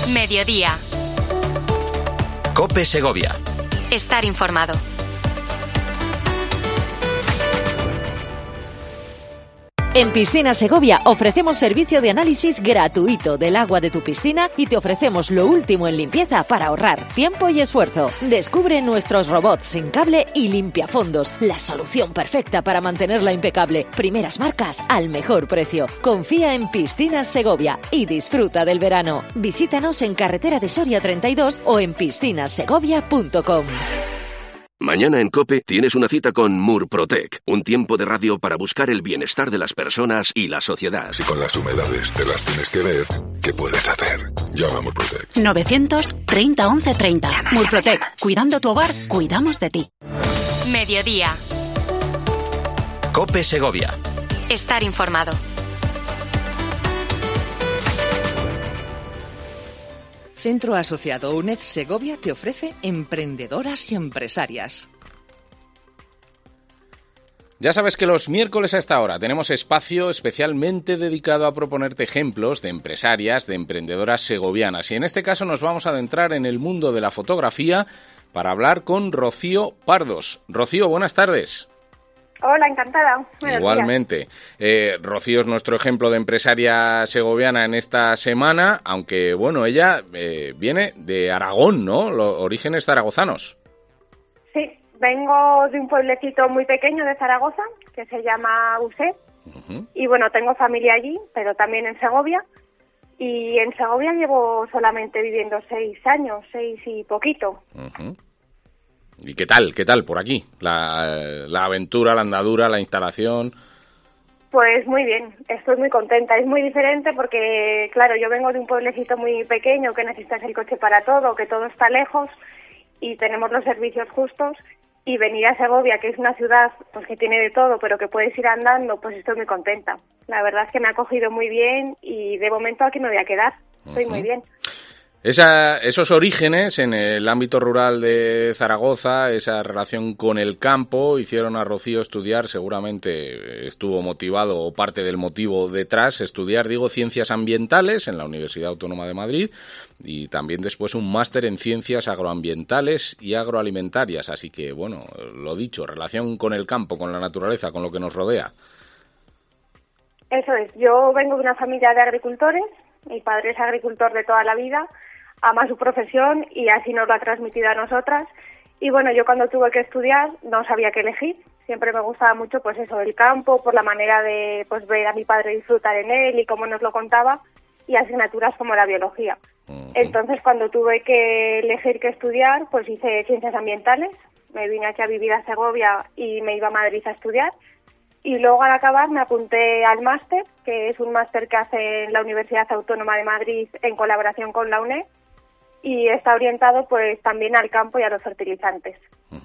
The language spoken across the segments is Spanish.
Mediodía. COPE Segovia. Estar informado. En Piscinas Segovia ofrecemos servicio de análisis gratuito del agua de tu piscina y te ofrecemos lo último en limpieza para ahorrar tiempo y esfuerzo. Descubre nuestros robots sin cable y limpiafondos, la solución perfecta para mantenerla impecable. Primeras marcas al mejor precio. Confía en Piscinas Segovia y disfruta del verano. Visítanos en Carretera de Soria 32 o en piscinassegovia.com. Mañana en COPE tienes una cita con Murprotec, un tiempo de radio para buscar el bienestar de las personas y la sociedad. Si con las humedades te las tienes que ver, ¿qué puedes hacer? Llama a Murprotec. 930 11 30. Murprotec. Cuidando tu hogar, cuidamos de ti. Mediodía. COPE Segovia. Estar informado. Centro Asociado UNED Segovia te ofrece Emprendedoras y Empresarias. Ya sabes que los miércoles a esta hora tenemos espacio especialmente dedicado a proponerte ejemplos de empresarias, de emprendedoras segovianas. Y en este caso nos vamos a adentrar en el mundo de la fotografía para hablar con Rocío Pardos. Rocío, buenas tardes. Hola, encantada. Buenos Igualmente. Rocío es nuestro ejemplo de empresaria segoviana en esta semana, aunque, bueno, ella viene de Aragón, ¿no? Los orígenes zaragozanos. Sí, vengo de un pueblecito muy pequeño de Zaragoza, que se llama Uset, y bueno, tengo familia allí, pero también en Segovia, y en Segovia llevo solamente viviendo 6 años, 6 y poquito. ¿Y qué tal por aquí? La aventura, la andadura, la instalación. Pues muy bien, estoy muy contenta. Es muy diferente porque, claro, yo vengo de un pueblecito muy pequeño que necesitas el coche para todo, que todo está lejos y tenemos los servicios justos. Y venir a Segovia, que es una ciudad pues que tiene de todo, pero que puedes ir andando, pues estoy muy contenta. La verdad es que me ha acogido muy bien y de momento aquí me voy a quedar. Estoy muy bien. Esos orígenes en el ámbito rural de Zaragoza, esa relación con el campo, hicieron a Rocío estudiar, seguramente estuvo motivado o parte del motivo detrás, estudiar, ciencias ambientales en la Universidad Autónoma de Madrid y también después un máster en ciencias agroambientales y agroalimentarias. Así que, bueno, lo dicho, relación con el campo, con la naturaleza, con lo que nos rodea. Eso es, yo vengo de una familia de agricultores, mi padre es agricultor de toda la vida, ama su profesión y así nos lo ha transmitido a nosotras. Y bueno, yo cuando tuve que estudiar no sabía qué elegir. Siempre me gustaba mucho, pues eso, el campo, por la manera de pues ver a mi padre disfrutar en él y cómo nos lo contaba, y asignaturas como la biología. Entonces, cuando tuve que elegir qué estudiar, pues hice ciencias ambientales. Me vine aquí a vivir a Segovia y me iba a Madrid a estudiar. Y luego al acabar me apunté al máster, que es un máster que hace en la Universidad Autónoma de Madrid en colaboración con la UNED. Y está orientado pues también al campo y a los fertilizantes.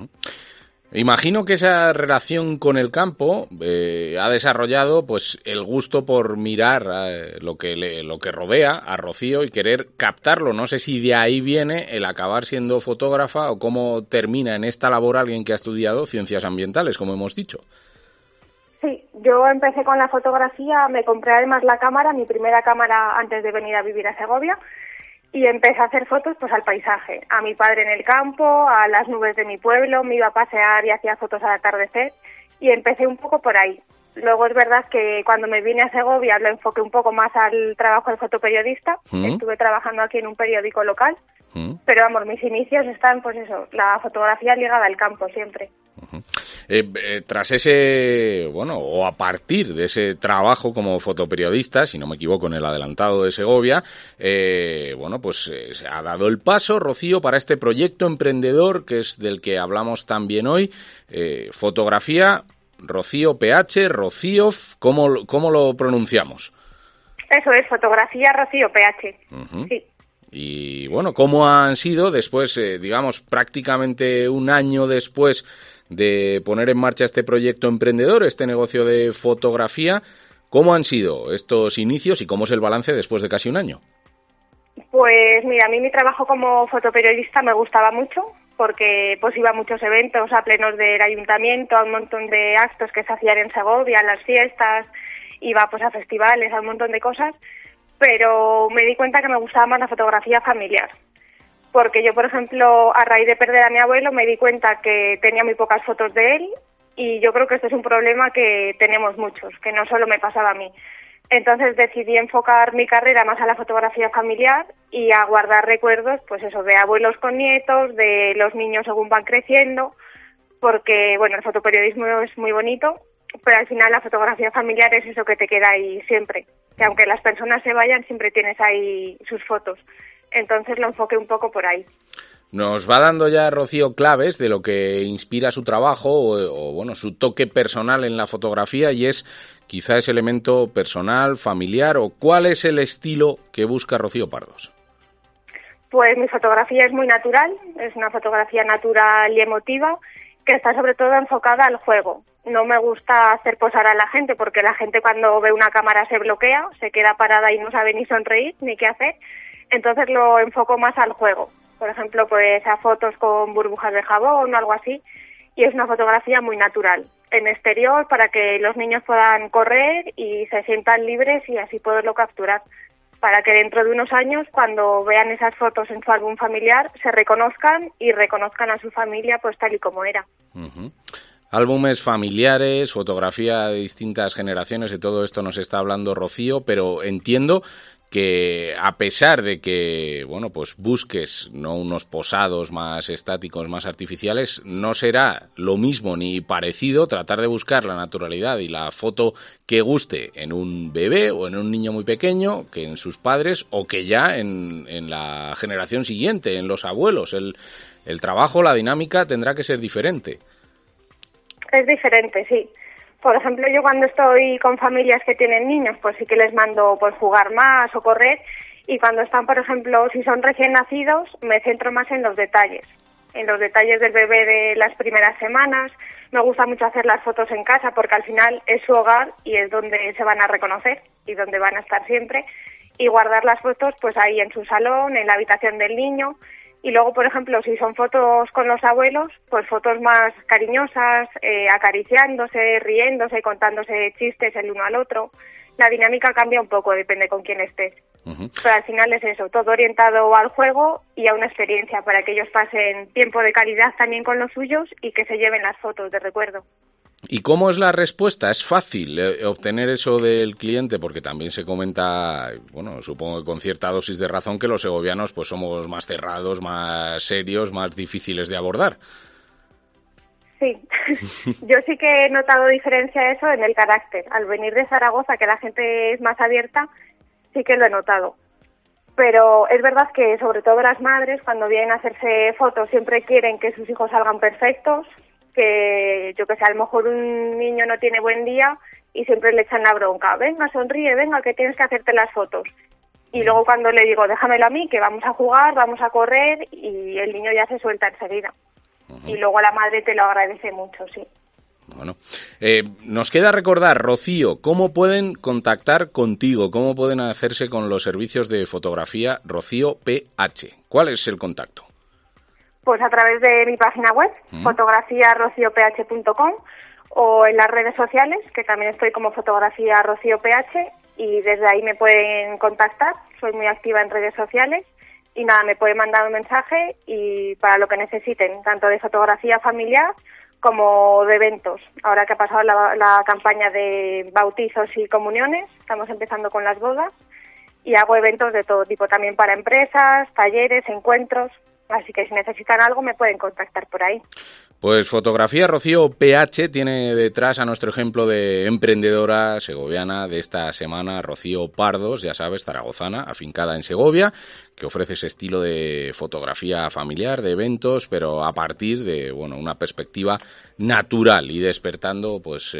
Imagino que esa relación con el campo ha desarrollado pues el gusto por mirar lo que rodea a Rocío y querer captarlo. No sé si de ahí viene el acabar siendo fotógrafa o cómo termina en esta labor alguien que ha estudiado ciencias ambientales, como hemos dicho. Sí, yo empecé con la fotografía, me compré además la cámara, mi primera cámara antes de venir a vivir a Segovia. Y empecé a hacer fotos pues al paisaje, a mi padre en el campo, a las nubes de mi pueblo, me iba a pasear y hacía fotos al atardecer y empecé un poco por ahí. Luego es verdad que cuando me vine a Segovia lo enfoqué un poco más al trabajo de fotoperiodista, estuve trabajando aquí en un periódico local, pero vamos, mis inicios están pues eso, la fotografía ligada al campo siempre. Tras ese, o a partir de ese trabajo como fotoperiodista, si no me equivoco, en el Adelantado de Segovia, se ha dado el paso, Rocío, para este proyecto emprendedor que es del que hablamos también hoy, fotografía Rocío PH, Rocío, ¿cómo lo pronunciamos? Eso es, fotografía Rocío PH, sí. Y bueno, ¿cómo han sido después, prácticamente un año después de poner en marcha este proyecto emprendedor, este negocio de fotografía, cómo han sido estos inicios y cómo es el balance después de casi un año? Pues mira, a mí mi trabajo como fotoperiodista me gustaba mucho porque pues iba a muchos eventos, a plenos del ayuntamiento, a un montón de actos que se hacían en Segovia, a las fiestas, iba pues a festivales, a un montón de cosas. pero me di cuenta que me gustaba más la fotografía familiar. Porque yo, por ejemplo, a raíz de perder a mi abuelo, me di cuenta que tenía muy pocas fotos de él, y yo creo que este es un problema que tenemos muchos, que no solo me pasaba a mí. Entonces decidí enfocar mi carrera más a la fotografía familiar y a guardar recuerdos, pues eso, de abuelos con nietos, de los niños según van creciendo, porque, bueno, el fotoperiodismo es muy bonito, pero al final la fotografía familiar es eso que te queda ahí siempre, que aunque las personas se vayan, siempre tienes ahí sus fotos. Entonces lo enfoqué un poco por ahí. Nos va dando ya Rocío claves de lo que inspira su trabajo o bueno, su toque personal en la fotografía, y es quizá ese elemento personal, familiar, o ¿cuál es el estilo que busca Rocío Pardos? Pues mi fotografía es muy natural, es una fotografía natural y emotiva, que está sobre todo enfocada al juego. No me gusta hacer posar a la gente, porque la gente cuando ve una cámara se bloquea, se queda parada y no sabe ni sonreír ni qué hacer. Entonces lo enfoco más al juego. Por ejemplo, pues a fotos con burbujas de jabón o algo así, y es una fotografía muy natural, en exterior, para que los niños puedan correr y se sientan libres y así poderlo capturar, para que dentro de unos años, cuando vean esas fotos en su álbum familiar, se reconozcan y reconozcan a su familia pues tal y como era. Uh-huh. Álbumes familiares, fotografía de distintas generaciones, de todo esto nos está hablando Rocío, pero entiendo que a pesar de que, bueno, pues busques no unos posados más estáticos, más artificiales, no será lo mismo ni parecido tratar de buscar la naturalidad y la foto que guste en un bebé o en un niño muy pequeño que en sus padres, o que ya en la generación siguiente, en los abuelos. El trabajo, la dinámica tendrá que ser diferente. Es diferente, sí. Por ejemplo, yo cuando estoy con familias que tienen niños, pues sí que les mando pues jugar más o correr, y cuando están, por ejemplo, si son recién nacidos, me centro más en los detalles del bebé de las primeras semanas. Me gusta mucho hacer las fotos en casa porque al final es su hogar y es donde se van a reconocer y donde van a estar siempre, y guardar las fotos pues ahí en su salón, en la habitación del niño. Y luego, por ejemplo, si son fotos con los abuelos, pues fotos más cariñosas, acariciándose, riéndose, contándose chistes el uno al otro. La dinámica cambia un poco, depende con quién estés. Uh-huh. Pero al final es eso, todo orientado al juego y a una experiencia, para que ellos pasen tiempo de calidad también con los suyos y que se lleven las fotos de recuerdo. ¿Y cómo es la respuesta? ¿Es fácil obtener eso del cliente? Porque también se comenta, bueno, supongo que con cierta dosis de razón, que los segovianos pues somos más cerrados, más serios, más difíciles de abordar. Sí, yo sí que he notado diferencia eso en el carácter. Al venir de Zaragoza, que la gente es más abierta, sí que lo he notado. Pero es verdad que sobre todo las madres, cuando vienen a hacerse fotos, siempre quieren que sus hijos salgan perfectos, que yo que sé, a lo mejor un niño no tiene buen día y siempre le echan la bronca. Venga, sonríe, venga, que tienes que hacerte las fotos. Y luego cuando le digo, déjamelo a mí, que vamos a jugar, vamos a correr, y el niño ya se suelta enseguida. Uh-huh. Y luego la madre te lo agradece mucho, sí. Bueno, nos queda recordar, Rocío, cómo pueden contactar contigo, cómo pueden hacerse con los servicios de fotografía Rocío PH. ¿Cuál es el contacto? Pues a través de mi página web, fotografiarocioph.com, o en las redes sociales, que también estoy como Fotografía Rocío PH, y desde ahí me pueden contactar. Soy muy activa en redes sociales y nada, me pueden mandar un mensaje y para lo que necesiten, tanto de fotografía familiar como de eventos. Ahora que ha pasado la campaña de bautizos y comuniones, estamos empezando con las bodas y hago eventos de todo tipo, también para empresas, talleres, encuentros. Así que si necesitan algo me pueden contactar por ahí. Pues Fotografía Rocío PH tiene detrás a nuestro ejemplo de emprendedora segoviana de esta semana, Rocío Pardos, ya sabes, zaragozana, afincada en Segovia, que ofrece ese estilo de fotografía familiar, de eventos, pero a partir de, bueno, una perspectiva natural y despertando, pues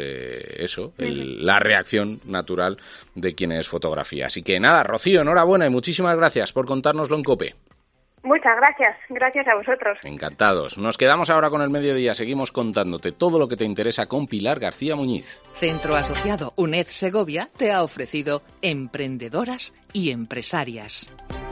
la reacción natural de quien es fotografía. Así que nada, Rocío, enhorabuena y muchísimas gracias por contárnoslo en COPE. Muchas gracias a vosotros. Encantados. Nos quedamos ahora con el mediodía, seguimos contándote todo lo que te interesa con Pilar García Muñiz. Centro Asociado UNED Segovia te ha ofrecido Emprendedoras y Empresarias.